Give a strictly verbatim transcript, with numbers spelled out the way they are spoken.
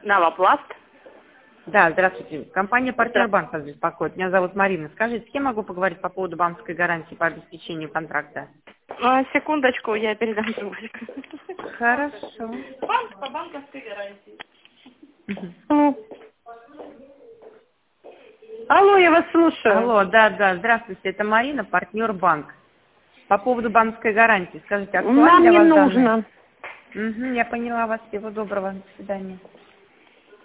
Новопласт. Да, здравствуйте. Компания «Партнер Банк» вас беспокоит. Меня зовут Марина. Скажите, с кем могу поговорить по поводу банковской гарантии по обеспечению контракта? А, секундочку, я передам трубочку. Хорошо. Банк по банковской гарантии. Мгм. Алло, я вас слушаю. Алло, да, да, здравствуйте. Это Марина, «Партнер Банк». По поводу банковской гарантии. Скажите, актуально Нам для не вас нужно. данные? Угу, я поняла вас. Всего доброго. До свидания.